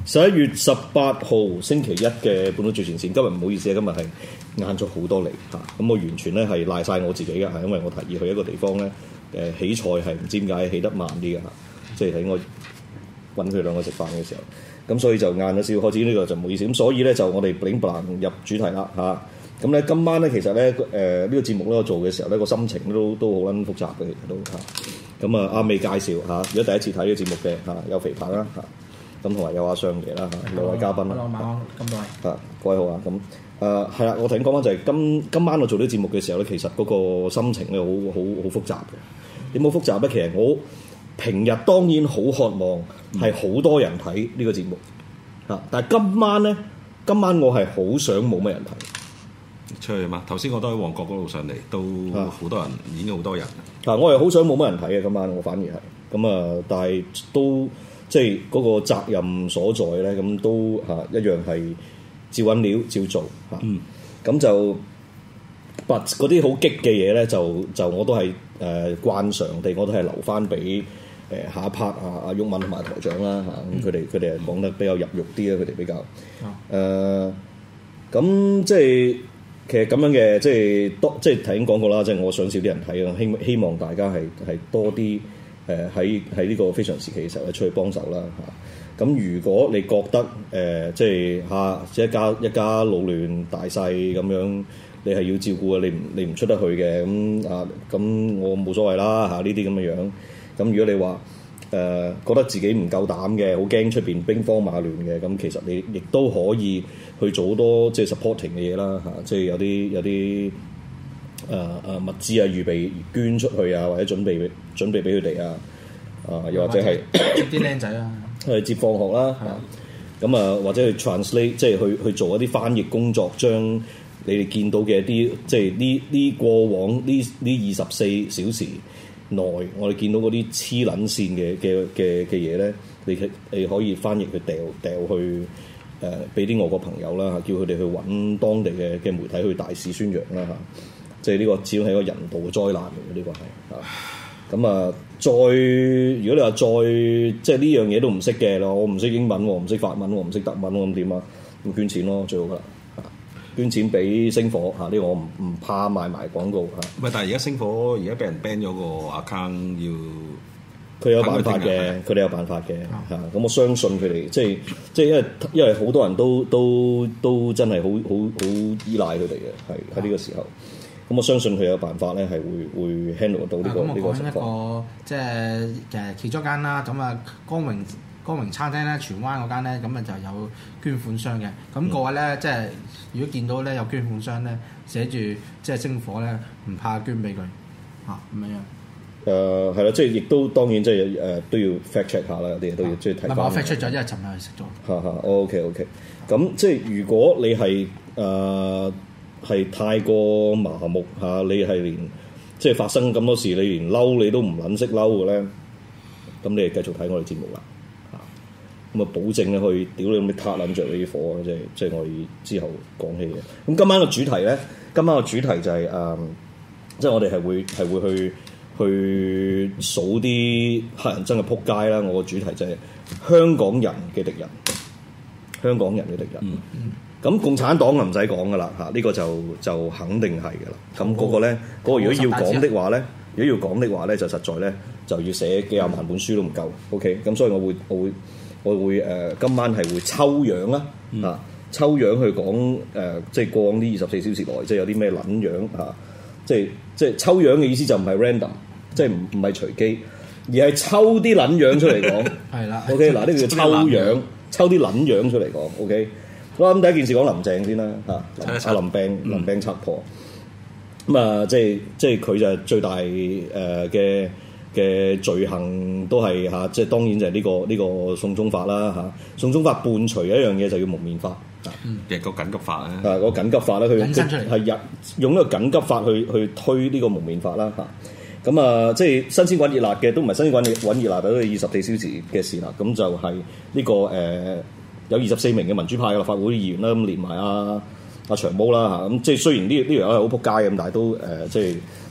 11月18號星期一嘅本土最前線，今日唔好意思啊，今日係晏咗好多嚟嚇，咁我完全咧係賴晒我自己嘅，係因為我提議去一個地方咧，起菜係唔知點解起得慢啲嘅嚇，即係喺我揾佢兩個食飯嘅時候，咁所以就晏咗少少開始，呢個就唔好意思，咁所以咧就我哋 bling bling 入主題啦嚇，咁咧今晚咧其實咧呢個節目咧我做嘅時候咧個心情都好撚複雜嘅，其實都嚇，咁啊啱未介紹嚇，如果第一次睇呢個節目嘅嚇，有肥鵬啦嚇。咁同埋有阿相爺啦嚇，兩位嘉賓啦。 咁多位。 各位好啊，咁係啦，我頭先講翻就係今晚我做呢個節目嘅時候咧，其實嗰個心情咧好複雜嘅。點好複雜咧？其實我平日當然好渴望係好多人睇呢個節目嚇，但係今晚我係好想冇乜人睇。 出去嘛？頭先我都喺旺角嗰度上嚟，都好多人，已經好多人。 我係好想冇乜人睇嘅，今晚我反而係咁啊，但係都。即係嗰個責任所在咧，咁都一樣係照揾料照做嚇。咁就嗰啲好激嘅嘢咧，就我都係慣常地，我都係留翻俾下一 part 阿毓民同埋台長啦嚇。咁佢哋係講得比較入肉啲啦，佢哋比較咁即係其實咁樣嘅，即係頭先講過啦，即係我想少啲人睇啊，希望大家係多啲。喺呢個非常時期嘅時候咧，出去幫手啦嚇。咁如果你覺得即係一家老亂大細咁樣，你係要照顧啊，你唔出得去嘅咁我冇所謂啦嚇。呢啲咁嘅樣。咁如果你話覺得自己唔夠膽嘅，好驚出邊兵荒馬亂嘅，咁其實你亦都可以去做好多即係 supporting 嘅嘢啦嚇。即係有啲。物資啊，預備捐出去啊，或者準備俾佢哋啊，又或者係接啲僆仔啊， 去接放學啦，咁或者去 translate， 即係去做一啲翻譯工作，將你哋見到嘅一啲即係呢過往呢24小時內，我哋見到嗰啲黐撚線嘅嘢咧，你可以翻譯去掉去俾啲外國朋友啦，叫佢哋去揾當地嘅媒體去大肆宣揚啦嚇。即係呢個始終係一個人道嘅災難嚟嘅，呢個係咁如果你話即係呢樣嘢都唔識嘅咯，我唔識英文，唔識法文，唔識德文，咁點啊？咁捐錢咯，最好噶啦，捐錢俾星火嚇，呢個我唔怕賣埋廣告嚇。 唔係，但係而家星火而家俾人 ban 咗個 account， 要佢有辦法嘅，佢哋有辦法嘅嚇。咁我相信佢哋，即係因為好多人都真係好依賴佢哋嘅，係喺呢個時候。咁我相信佢有辦法咧，係會 handle 到呢個情況。咁我講一個即係其中一間啦，咁光榮餐廳咧，荃灣嗰間咧，咁就有捐款箱嘅。咁各位咧，即係如果見到咧有捐款箱咧，寫住即係星火咧，唔怕捐俾佢嚇咁樣。係啦，即係亦都當然即係都要 fact check 下啦，有啲嘢都要即係睇翻。 我 fact check 咗，因為尋日去食咗。 OK。咁即係如果你係係太過麻木嚇，你係連即係發生咁多事，你連嬲你都唔撚識嬲嘅咧，咁你係繼續睇我哋節目啦嚇。咁保證咧去屌你咁啲撻撚着你啲火啊！即係我哋之後講起嘅。咁今晚個主題咧，就係即係我哋係會去數啲黑人憎嘅撲街啦。我個主題就係香港人嘅敵人，香港人嘅敵人。咁共產黨就唔使講噶啦嚇，呢個就肯定係噶啦。咁嗰個咧，如果要講的話咧，就實在咧就要寫幾廿萬本書都唔夠。OK，咁所以我會今晚係會抽樣啦嚇，抽樣去講即係過往呢24小時內，即係有啲咩撚樣嚇，即係抽樣嘅意思就唔係 random， 即係唔係隨機，而係抽啲撚樣出嚟講。 係啦。 OK，嗱呢個叫抽樣，抽啲撚樣出嚟講。OK。我諗第一件事講林鄭先啦嚇，阿林鄭賊婆咁即係佢就係最大嘅罪行都係嚇，即係當然就係呢個送中法啦嚇。送中法伴隨一樣嘢就叫蒙面法嘅個緊急法咧， 個緊急法咧，佢係用一個緊急法去推呢個蒙面法啦嚇。咁即係新鮮滾熱辣嘅，都唔係新鮮滾熱辣，都係24小時嘅事啦。咁就係呢個有24名嘅民主派嘅立法會議員啦，咁連埋阿長毛啦嚇，咁即係雖然呢樣係好撲街咁，但係都即係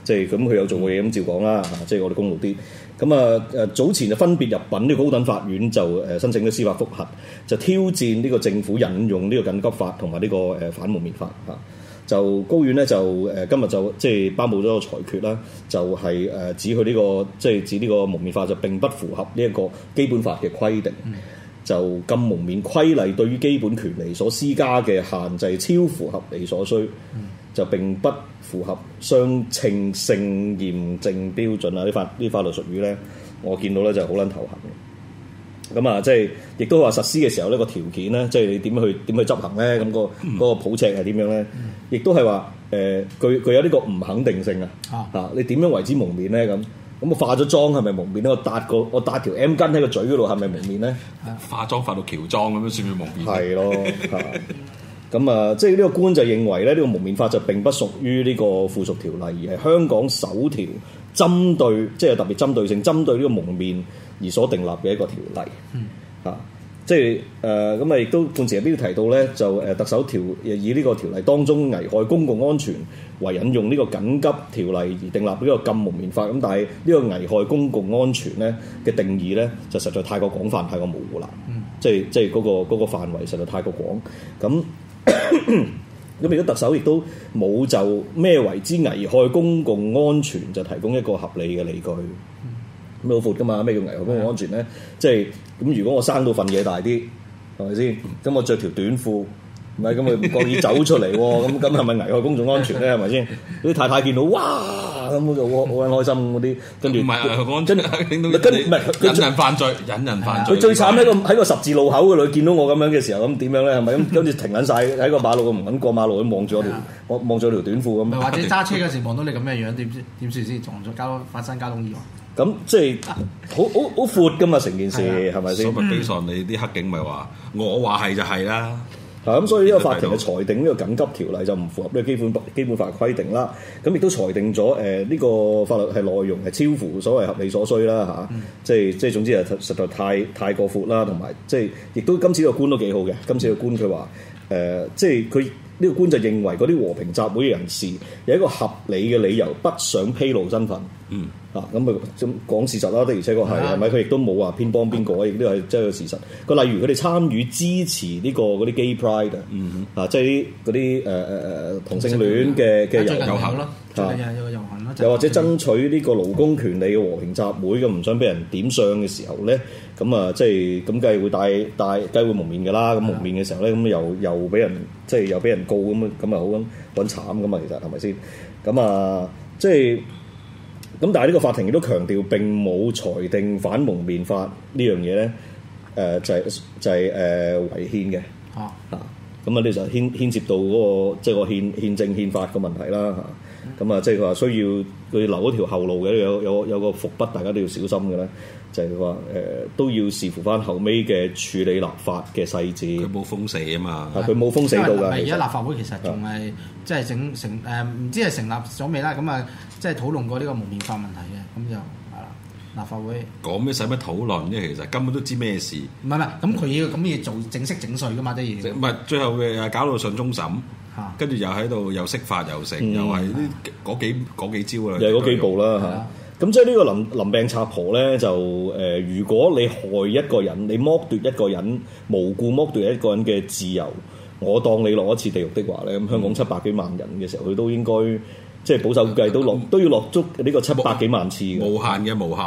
即係咁佢有做過嘢咁照講啦，即係我哋公道啲。咁早前就分別入稟呢個高等法院就申請咗司法覆核，就挑戰呢個政府引用呢個緊急法同埋呢個反蒙面法嚇。就高院咧就今日就即係頒布咗個裁決啦，就係指佢呢個即係指呢個蒙面法就並不符合呢一個基本法嘅規定。就禁蒙面規例對於基本權利所施加嘅限制超乎合理所需，就並不符合相稱性驗證標準啊！啲法律術語咧，我見到咧就好撚頭痕嘅。咁即係亦都話實施嘅時候呢個條件咧，即係你點去執行咧？咁嗰個譜尺係點樣咧？亦都係話具有呢個唔肯定性啊！你點樣為之蒙面咧？咁我化咗妝係咪蒙面咧？我搭條 M 巾喺個嘴嗰度係咪蒙面咧？ 化妝化到喬裝咁樣算唔算蒙面？係咯，咁即係呢個官就認為咧，呢個蒙面法就並不屬於呢個附屬條例，而係香港首條針對即係特別針對性針對呢個蒙面而所訂立嘅一個條例。即係咁亦都判詞入邊提到咧，就特首以呢個條例當中危害公共安全為引用呢個緊急條例而訂立呢個禁蒙面法。咁但係呢個危害公共安全咧嘅定義咧，就實在太過廣泛、太過模糊啦。即係嗰個範圍實在太過廣。咁而家特首亦都冇就咩為之危害公共安全就提供一個合理嘅理據。咁好闊噶嘛？咩叫危害公共安全咧？即係咁，如果我生到份嘢大啲，係咪先？咁我着條短褲，唔係咁佢唔覺意走出嚟喎，咁係咪危害公眾安全咧？係咪先？啲太太見到哇，咁就好開心嗰啲，跟住唔係安全，唔係佢引人犯罪，佢最慘喺個十字路口嗰度見到我咁樣嘅時候，咁點樣咧？係咪咁跟住停緊晒喺個馬路唔肯過馬路，咁望住我望咗條短褲咁。 或者揸車嗰時望到你咁嘅樣，點算先？撞咗發生交通意外。 咁即係好闊噶嘛，成件事係咪先？ 所以基上你啲黑警咪話，我話係就係啦。 咁所以呢個法庭嘅裁定呢個緊急條例就唔符合呢個基本法嘅規定啦。咁亦都裁定咗呢個法律係內容係超乎所謂合理所需啦嚇。即係總之係實在太過闊啦，同埋即係亦都今次個官都幾好嘅。今次個官佢話即係佢呢個官就認為嗰啲和平集會嘅人士有一個合理嘅理由不想披露身份。咁咪講事實啦，的而且確係咪？佢亦都冇話偏幫邊個，亦都係即係個事實。例如佢哋參與支持呢個嗰啲 gay pride 即係嗰啲同性戀嘅遊行咯，有個遊行啦。又或者爭取呢個勞工權利嘅和平集會咁，唔想俾人點相嘅時候咧，咁即係咁梗係會梗係會蒙面㗎啦。咁蒙面嘅時候咧，咁又俾人即係又俾人告咁啊好咁揾慘㗎嘛，其實係咪先？咁即係。咁但係呢個法庭亦都強調並冇裁定反蒙面法呢樣嘢咧，就係違憲嘅。咁呢就牽涉到嗰個即係個憲政憲法嘅問題啦。咁即係佢話需要佢留一條後路嘅，有個伏筆，大家都要小心嘅咧。就係話都要視乎翻後尾嘅處理立法嘅細節。佢冇封死啊嘛，佢冇封死到㗎。 而家立法會其實仲係即係唔知係成立咗未啦？咁即係討論過呢個蒙面法問題嘅，咁就係啦。立法會講咩使乜討論啫？其實根本都知咩事。 唔係，咁佢要做整色整稅㗎嘛啲嘢。 唔係最後嘅搞到上終審，跟住又喺度又釋法又成，又係嗰幾招啦。 又係嗰幾步啦嚇。咁即係呢個臨病插婆咧，就如果你害一個人，你剝奪一個人無故剝奪一個人嘅自由，我當你落一次地獄的話咧，咁香港700幾萬人嘅時候，佢都應該即係保守估計都要落足呢個700幾萬次嘅無限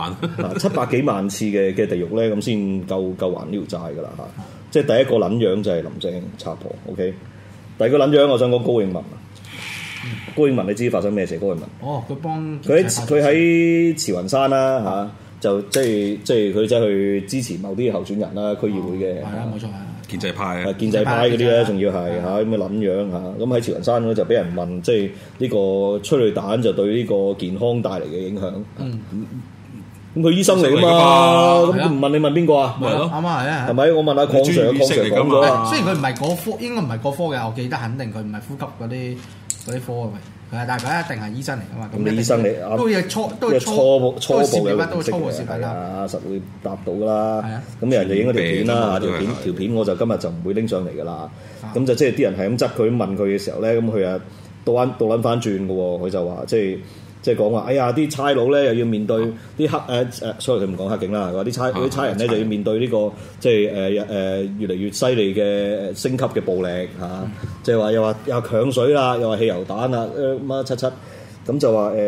700幾萬次嘅地獄咧，咁先夠還呢條債㗎啦嚇。即係第一個撚樣就係林鄭插婆 ，OK。第二個撚樣，我想講高永文。高永文你知發生咩事？高永文佢喺慈雲山啦就即係佢走去支持某啲候選人啦，區議會嘅冇錯建制派建制派嗰啲咧，仲要係咁嘅撚樣咁喺慈雲山咧就俾人問，即係呢個催淚彈就對呢個健康帶嚟嘅影響。咁佢醫生嚟㗎嘛，咁佢唔問你問邊個啊？ 係咯，啱啊， 係咪？我問下鄺 Sir 講咗。 雖然佢唔係嗰科，應該唔係嗰科嘅，我記得肯定佢唔係呼吸嗰啲科嘅。但係佢一定係醫生嚟㗎嘛。 咁醫生嚟都有初步嘅都初步視頻啦，實會答到㗎啦。咁有人就影咗條片啦，條片我就今日就唔會拎上嚟㗎啦。咁就即係啲人係咁質佢問佢嘅時候咧，咁佢啊倒撚翻轉㗎喎，佢就話即即係講話，哎呀啲差佬咧又要面對啲所以佢唔講黑警啦，話啲差人咧就要面對呢個即係越嚟越犀利嘅升級嘅暴力嚇，即係話又話強水啦，又話汽油彈啊乜七七，咁就話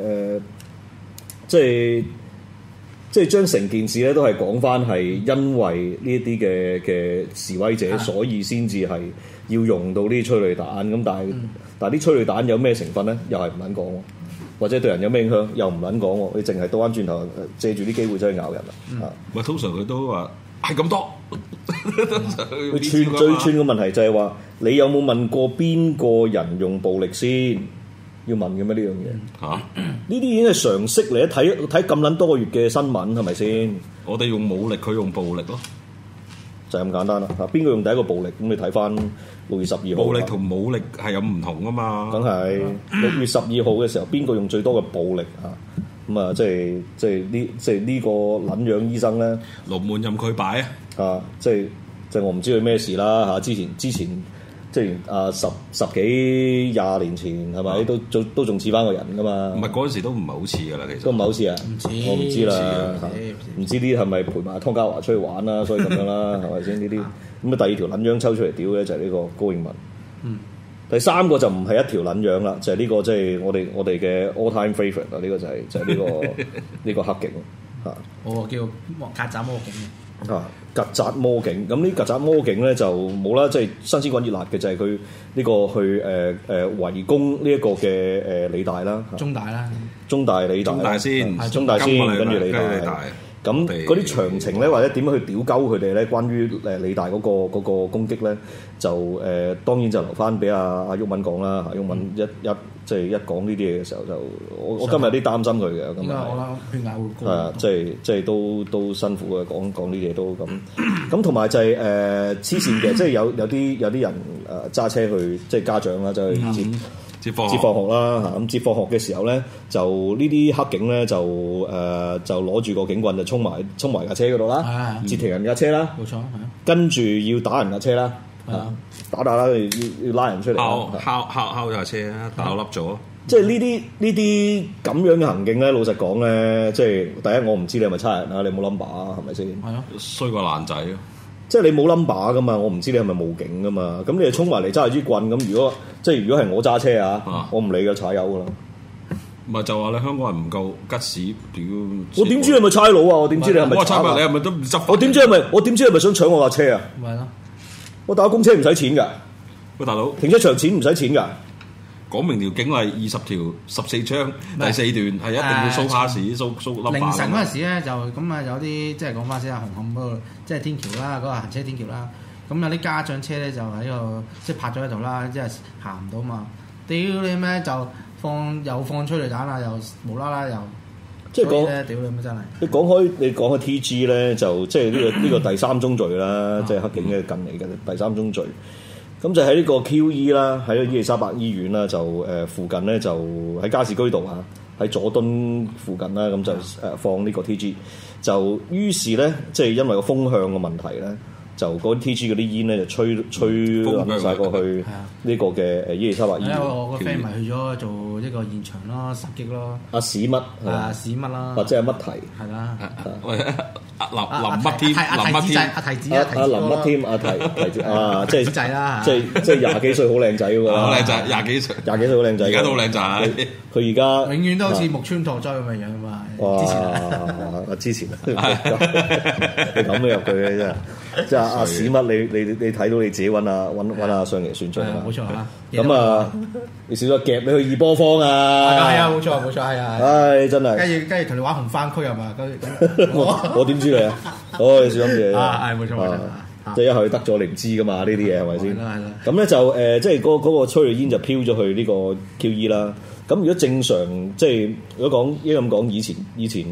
即係將成件事咧都係講翻係因為呢一啲嘅示威者，所以先至係要用到呢啲催淚彈咁，但係啲催淚彈有咩成分咧？又係唔撚講喎，或者對人有咩影響又唔撚講喎，你淨係倒翻轉頭借住啲機會走去咬人啦。 咪通常佢都話係咁多。 佢最串嘅問題就係話，你有冇問過邊個人用暴力先？要問嘅咩呢樣嘢？嚇！呢啲已經係常識嚟，睇咁撚多個月嘅新聞係咪先？ 我哋用武力，佢用暴力咯， 就係咁簡單啦。嚇，邊個用第一個暴力？咁你睇翻6月12號。暴力同武力係有唔同噶嘛？梗係6月12號嘅時候，邊個用最多嘅暴力啊？咁啊，即係呢個撚樣醫生咧， 龍門任佢擺啊！即係我唔知佢咩事啦嚇。之前。即係十幾廿年前係咪都仲似翻個人噶嘛？唔係嗰陣時都唔係好似噶啦，其實都唔係好似啊！我唔知啦，唔知啲係咪陪埋湯家驊出去玩啦，所以咁樣啦，係咪先呢啲？咁啊，第二條撚樣抽出嚟屌咧，就係呢個高永文。第三個就唔係一條撚樣啦，就係呢個即係我哋嘅 all time favourite 啊！呢個就係呢個黑警嚇。 我叫曱甴魔警曱甴魔警，咁呢曱甴魔警咧就冇啦，即係新鮮滾熱辣嘅就係佢呢個去圍攻呢一個嘅理大啦， 中大啦， 中大理大，中大先，跟住理大。咁嗰啲詳情咧，或者點樣去屌鳩佢哋咧？關於理大嗰個攻擊咧，就當然就留翻俾阿毓民講啦。毓民即係一講呢啲嘢嘅時候，就我今日有啲擔心佢嘅。咁啊，我諗血壓會高。 係啊，即係都辛苦嘅，講呢啲嘢都咁。咁同埋就係黐線嘅，即係有啲人揸車去，即係家長啦，就去接放學啦嚇。咁接放學嘅時候咧，就呢啲黑警咧就攞住個警棍就衝埋架車嗰度啦，截停人架車啦， 冇錯， 跟住要打人架車啦，打啦，要拉人出嚟， 敲架車啊，打笠咗。 即係呢啲咁樣嘅行徑咧，老實講咧，即係第一我唔知你係咪差人啊，你冇 number 啊，係咪先？係咯，衰過爛仔咯。即係你冇 number 噶嘛，我唔知你係咪冒警噶嘛。咁你就衝埋嚟揸住支棍咁，如果係我揸車啊，我唔理嘅，踩油噶啦。 咪就話你香港人唔夠吉屎，屌！ 我點知你係咪差佬啊？我點知你係咪？ 我差佬，你係咪都唔執法？ 我點知係咪想搶我架車啊？ 咪咯， 我打公車唔使錢㗎。 喂，大佬， 停車場錢唔使錢㗎。 講明條警例20條14章第4段係一定要掃巴士掃 number。 凌晨嗰陣時咧就咁啊，有啲即係講翻先啊，紅磡嗰度即係天橋啦，嗰個行車天橋啦。咁有啲家長車咧就喺度即係泊咗喺度啦，即係行唔到嘛。屌你咩就又放催淚彈啊，又無啦啦又即係講屌你咩真係。 你講開 TG 咧，就即係呢個第三宗罪啦，即係黑警嘅近嚟嘅第三宗罪。咁就喺呢個 QE 啦，喺伊利沙伯醫院啦，就附近咧就喺加士居道啊，喺佐敦附近啦，咁就放呢個 TG，就於是咧即係因為個風向嘅問題咧，就嗰啲 TG 嗰啲煙咧就吹冧晒過去呢個嘅伊利沙伯醫院。 我個 friend 咪去咗做呢個現場咯，襲擊咯。 阿史乜史乜啦， 或者係乜提係啦。 林乜添？ 阿提子阿林乜添？阿提子啊，即係仔啦， 即係廿幾歲好靚仔㗎喎。 好靚仔，廿幾歲好靚仔，而家都好靚仔。 佢而家永遠都好似木村拓哉咁嘅樣啊嘛。 哇！之前你咁樣入去嘅真係，即係阿史乜？你睇到你自己揾阿上爺算賬啦。 冇錯啦。 咁啊，你少咗夾你去二波坊啊！ 係啊，冇錯係啊。 唉，真係。 跟住同你玩紅番區係嘛？ 我點知你啊？哦，你小心嘢啊！係冇錯， 即係一係得咗你唔知噶嘛？呢啲嘢係咪先？ 係啦。 咁咧就即係嗰個催淚煙就飄咗去呢個 QE 啦。咁如果正常即係如果講應該咁講，以前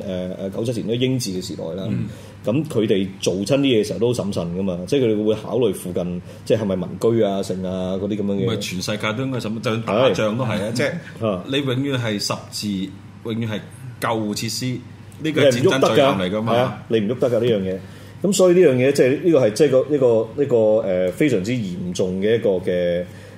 97年嗰英治嘅時代啦，咁佢哋做親啲嘢嘅時候都好審慎噶嘛，即係佢哋會考慮附近即係咪民居啊、城啊嗰啲咁樣嘅。 唔係全世界都應該審，就算打仗都係啊！即係你永遠係十字，永遠係救護設施，呢個係戰爭罪行嚟噶嘛？ 你唔喐得㗎呢樣嘢。咁所以呢樣嘢即係呢個係即係呢個非常之嚴重嘅一個嘅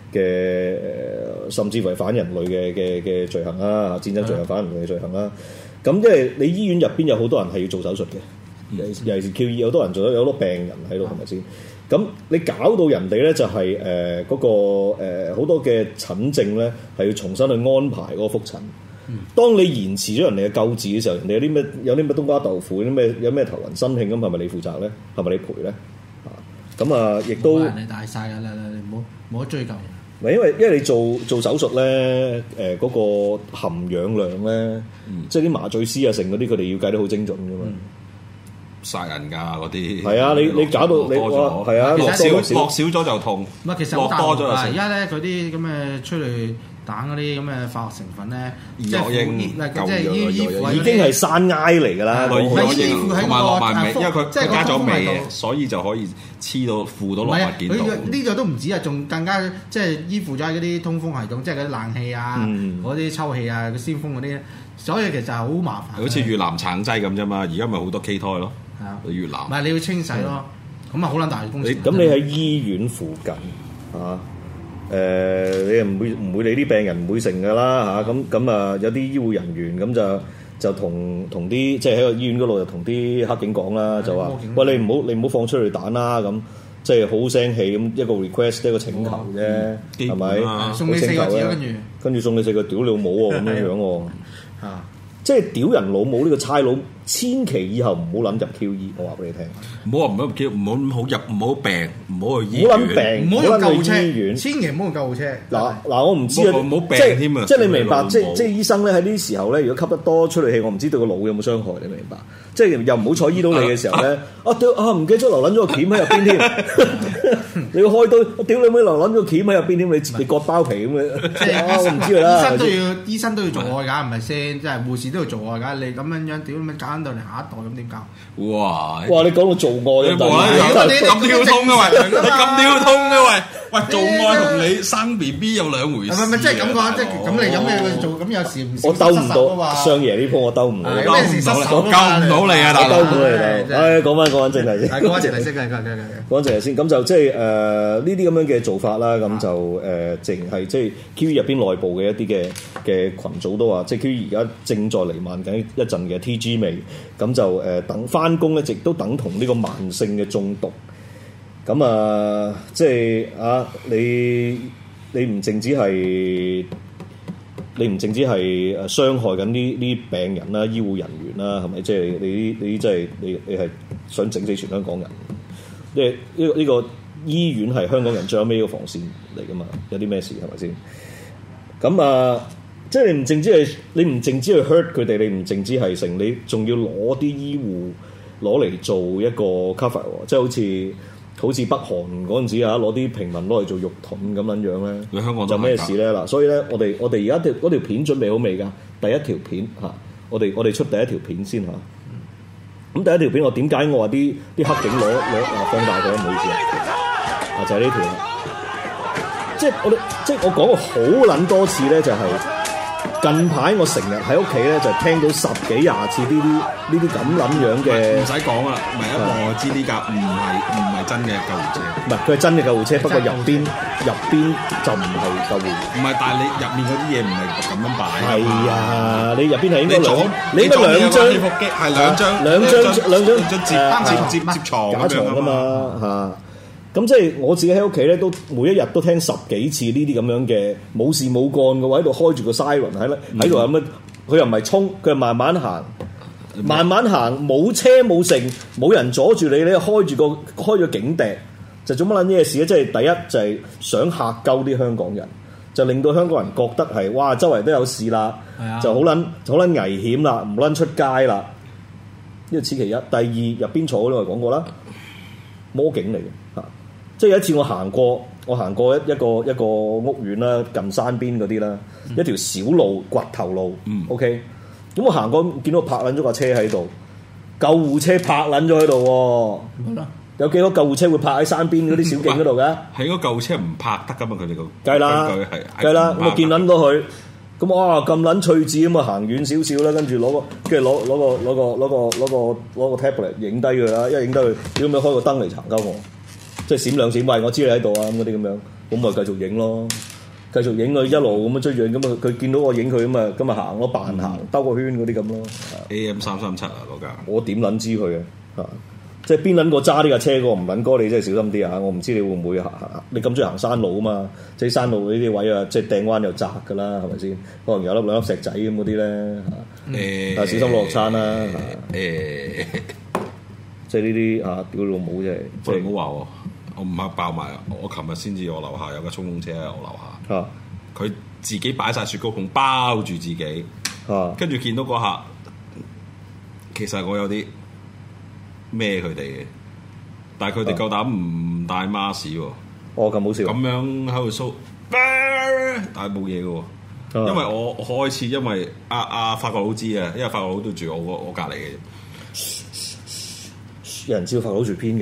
甚至乎係反人類嘅罪行啦，戰爭罪行、反人類嘅罪行啦。咁即係你醫院入邊有好多人係要做手術嘅，尤其是 QE， 好多人做咗有好多病人喺度，係咪先？咁你搞到人哋咧就係嗰個好多嘅診症咧係要重新去安排嗰個覆診。當你延遲咗人哋嘅救治嘅時候，人哋有啲咩冬瓜豆腐，有咩頭暈身慶咁，係咪你負責咧？係咪你賠咧？咁啊，亦都人哋大晒㗎啦，你冇得追究。 唔係因為你做手術咧，嗰個含氧量咧，即係啲麻醉師啊，成嗰啲佢哋要計得好精準㗎嘛。 殺人㗎嗰啲， 係啊！你搞到你係啊，落少咗就痛。 唔係，其實落多咗就而家咧嗰啲咁嘅催淚彈嗰啲咁嘅化學成分咧，即係衣服已經係山埃嚟㗎啦。 同埋落埋尾，因為佢加咗味，所以就可以黐到附到落物件度。 呢個都唔止啊，仲更加即係依附咗喺嗰啲通風系統，即係嗰啲冷氣啊、嗰啲抽氣啊、個鮮風嗰啲，所以其實係好麻煩。 好似越南橙劑咁啫嘛，而家咪好多畸胎咯。係啊，越南。 唔係你要清洗咯，咁啊好撚大嘅工程。 咁你喺醫院附近啊？你又唔會理啲病人唔會成㗎啦嚇，咁啊有啲醫護人員咁就同啲即係喺個醫院嗰度就同啲黑警講啦，就話喂，你唔好放催淚彈啦，咁即係好聲氣咁一個 request 一個請求啫，係咪？ 送你4個字， 跟住送你4個屌你老母喎咁樣喎嚇。即係屌人老母呢個差佬，千祈以後唔好諗入 QE，我話俾你聽。 唔好話唔好入 QE，唔好病，唔好去醫院， 唔好諗病，唔好用救護車， 醫院千祈唔好用救護車。 嗱，我唔知啊， 唔好病添啊！ 即係你明白，即係醫生咧喺呢啲時候咧，如果吸得多催淚氣，我唔知對個腦有冇傷害，你明白？即係又唔好彩醫到你嘅時候咧，唔記得咗留撚咗個鉗喺入邊添，你要開刀，屌你妹留撚咗個鉗喺入邊添，你割包皮咁嘅，即係我唔知啦。 醫生都要做愛㗎，係咪先？即係護士都要做愛㗎，你咁樣屌咁樣搞到你下一代咁點搞？ 哇！ 你講到做愛咁跳通啊喂！你咁跳通啊喂！做愛同你生 BB 有兩回事。 唔係即係咁講，即係咁你咁你做咁有時唔我兜唔到上爺呢鋪，我兜唔到， 有咩事失手救唔到你啊！ 兜唔到你，講翻正題先。 講翻正題先， 講正題先。咁就即係呢啲咁樣嘅做法啦。咁就淨係即係 QE 入邊內部嘅一啲嘅群組都話，即係 QE 而家正在彌漫緊一陣嘅 TG 味。咁就等翻工咧，亦都等同呢個慢性嘅中毒。咁啊，即係你唔淨止係傷害緊呢病人啦、醫護人員啦，係咪？即係你即係你係想整死全香港人？即係呢個醫院係香港人最後尾一個防線嚟噶嘛？有啲咩事係咪先？咁啊，即係你唔淨止去 hurt 佢哋，你唔淨止係成，你仲要攞啲醫護攞嚟做一個 cover， 即係好似北韓嗰陣時啊，攞啲平民攞嚟做肉盾咁樣樣咧， 你香港就咩事咧？嗱，所以咧，我哋而家嗰條片準備好未㗎？第一條片嚇，我哋出第一條片先嚇。咁第一條片我點解我話啲黑警攞放大佢？唔好意思啊，就係呢條啦。即係我講過好撚多次咧，就係近排我成日喺屋企咧，就聽到10幾20次呢啲咁撚樣嘅。 唔使講啦，唔係一個我知呢架唔係真嘅救護車。 唔係，佢係真嘅救護車，不過入邊就唔係救護。 唔係，但係你入面嗰啲嘢唔係咁樣擺。 係啊，你入邊係應該你應該兩張兩張接床假床㗎嘛嚇。咁即係我自己喺屋企咧，都每一日都聽10幾次呢啲咁樣嘅冇事冇幹嘅話，喺度開住個 siren 喺度咁樣，佢又唔係衝，佢係慢慢行，冇車冇剩，冇人阻住你咧，開咗警笛，就做乜撚嘢事咧？即係第一就係想嚇鳩啲香港人，就令到香港人覺得係哇，周圍都有事啦，就好撚危險啦，唔撚出街啦。呢個此其一，第二入邊坐嗰啲我講過啦，魔警嚟嘅嚇。即係有一次我行過一個屋苑啦，近山邊嗰啲啦，一條小路掘頭路，OK。咁我行過見到泊撚咗架車喺度，救護車泊撚咗喺度喎。有幾多救護車會泊喺山邊嗰啲小徑嗰度嘅？ 係嗰救護車唔泊得噶嘛？佢哋個梗係啦，咁我見撚到佢，咁哇咁撚趣致咁啊，行遠少少啦，跟住攞個 tablet 影低佢啦，一影低佢，點解開個燈嚟查鳩我？即係閃兩閃，喂！我知你喺度啊，咁嗰啲咁樣， 咁咪繼續影咯，繼續影佢一路咁樣追住影，咁啊佢見到我影佢咁啊行咯，扮行兜個圈嗰啲咁咯。 AM337啊嗰架， 我點撚知佢啊？嚇！即係邊撚個揸呢架車嗰個唔撚哥，你真係小心啲啊！我唔知你會唔會行，你咁中意行山路啊嘛？即係山路呢啲位啊，即係掟彎又窄㗎啦，係咪先？可能有兩粒石仔咁嗰啲咧但係小心落山啦即係呢啲屌老母真係！ 即係唔好話喎，我唔係爆埋，我琴日先至我樓下有架衝鋒車喺我樓下，佢自己擺晒雪糕筒包住自己，跟住見到嗰下，其實我有啲孭佢哋嘅，但係佢哋夠膽唔戴 mask 喎。 哦，咁好笑。咁樣喺度 show，但係冇嘢嘅喎。因為我開始因為法國佬知啊，因為法國佬都住我隔離嘅。 有人知道法國佬住邊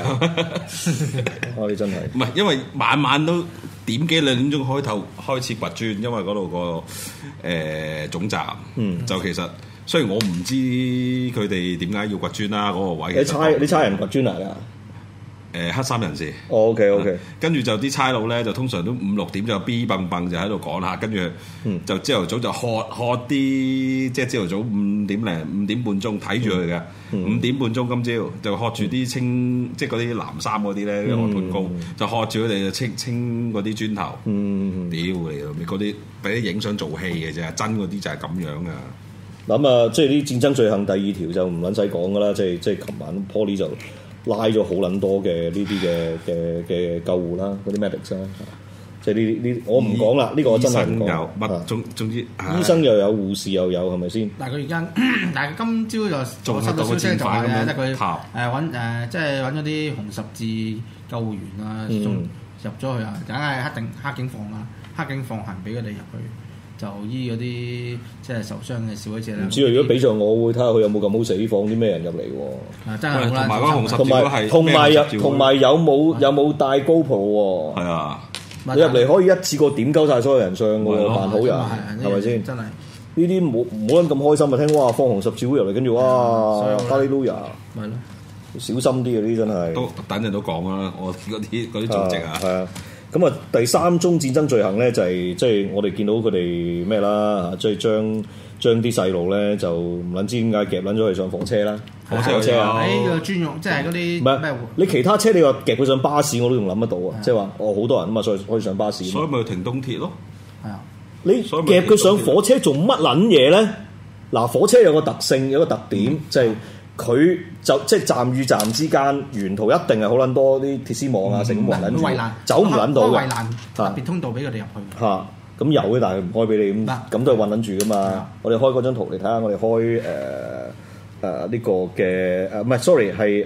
㗎？你真係唔係，因為晚晚都點幾2點鐘開始掘磚，因為嗰度個總站就其實。雖然我唔知佢哋點解要掘磚啦，嗰個位你差人掘磚嚟㗎？ 黑衫人士。 OK。 跟住就啲差佬咧，就通常都5、6點就 B 蹦蹦就喺度講下，跟住就朝頭早就喝啲，即係朝頭早5點半鐘睇住佢嘅，5點半鐘今朝就喝住啲清，即係嗰啲藍衫嗰啲咧，啲外判工就喝住佢哋就清嗰啲磚頭。屌你嗰啲俾啲影相做戲嘅啫，真嗰啲就係咁樣噶。 咁即係啲戰爭罪行第2條就唔撚使講噶啦，即係琴晚 Poly 就拉咗好撚多嘅呢啲嘅救護啦，嗰啲 medics 啦，即係呢我唔講啦，呢個我真係唔講。總之醫生又有，護士又有，係咪先？ 但係佢而家，但係今朝就我收到消息就話咧，佢揾即係揾咗啲紅十字救護員啊，送入咗去啊，梗係黑警放啦，黑警放行俾佢哋入去。就醫嗰啲即係受傷嘅示威者啦。唔知如果俾上我會睇下佢有冇咁好死，放啲咩人入嚟喎？ 真係同埋嗰紅十字係同埋有冇帶 GoPro 喎？ 係啊， 你入嚟可以一次過點鳩晒所有人上喎，扮好人係咪先？ 真係呢啲冇人咁開心啊！聽哇放紅十字會入嚟，跟住哇哈利路亞， 係咯， 小心啲啊！呢啲真係都等陣都講啦，我嗰啲組織啊， 係啊。咁啊，第3宗戰爭罪行咧就係即係我哋見到佢哋咩啦，即係將啲細路咧就唔撚知點解夾撚咗佢上火車啦，火車啊！ 呢個專用即係嗰啲唔係咩？你其他車你話夾佢上巴士我都仲諗得到啊！即係話好多人啊嘛，所以可以上巴士。 所以咪停東鐵咯。 係啊， 你夾佢上火車做乜撚嘢咧？嗱，火車有個特性，有個特點，就係佢就即係站與站之間，沿途一定係好撚多啲鐵絲網啊，成咁圍撚住，走唔撚到嘅。 特別通道俾佢哋入去。 咁有嘅，但係唔開俾你咁都係韞撚住噶嘛。我哋開嗰張圖嚟睇下，我哋開呢個嘅唔係 sorry 係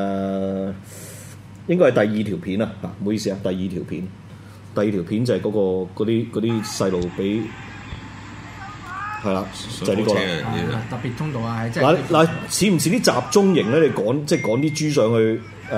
應該係第2條片啊，唔好意思啊，第2條片，第2條片就係嗰啲細路俾。係啦，就係呢個啦。 特別通道啊，係即係嗱，似唔似啲集中營咧？你趕啲豬上去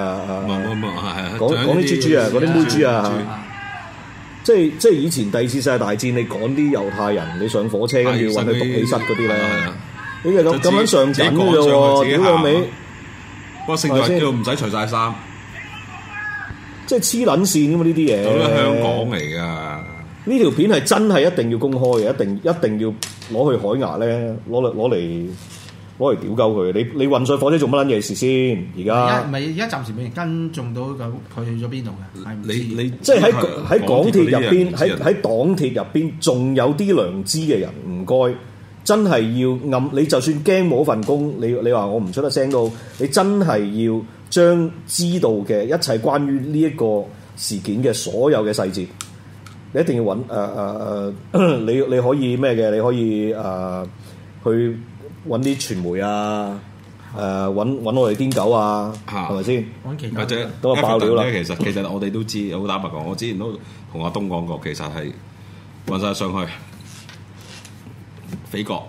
趕啲豬啊，嗰啲妹豬啊，即係以前第2次世界大戰，你趕啲猶太人，你上火車跟住揾佢毒氣室嗰啲咧，你就咁樣上緊嘅喎，屌個尾！ 不過勝在叫唔使除晒衫， 即係黐撚線㗎嘛呢啲嘢。 咁香港嚟㗎。 呢條片係真係一定要公開嘅，一定要攞去海牙咧，攞嚟屌鳩佢。你運上火車做乜撚嘢事先？而家暫時未跟蹤到佢去咗邊度嘅。 你即係喺港鐵入邊，喺港鐵入邊仲有啲良知嘅人，唔該，真係要你就算驚冇份工，你話我唔出得聲都好，你真係要將知道嘅一切關於呢一個事件嘅所有嘅細節。你一定要揾你可以咩嘅？你可以去揾啲傳媒啊，揾我哋癲狗啊，係咪先？ 或者都爆料啦。 其實我哋都知，好坦白講，我之前都同阿東講過，其實係揾晒上去匪國。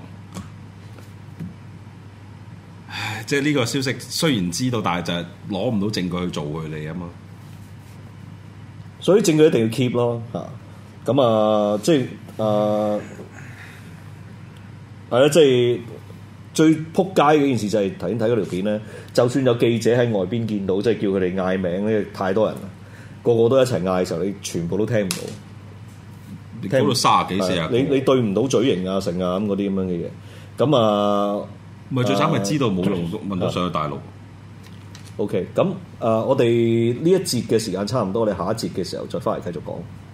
即係呢個消息雖然知道，但係就係攞唔到證據去做佢哋啊嘛。 所以證據一定要 keep 咯嚇。咁即係係啦，即係最撲街嘅件事就係頭先睇嗰條片咧，就算有記者喺外邊見到，即係叫佢哋嗌名咧，太多人啦。 個個都一齊嗌嘅時候，你全部都聽唔到。 你講到30幾40個， 你對唔到嘴型啊、成啊咁嗰啲咁樣嘅嘢。咁啊， 唔係最慘係知道冇用，問到上去大陸。 OK，咁我哋呢一節嘅時間差唔多，我哋下一節嘅時候再翻嚟繼續講。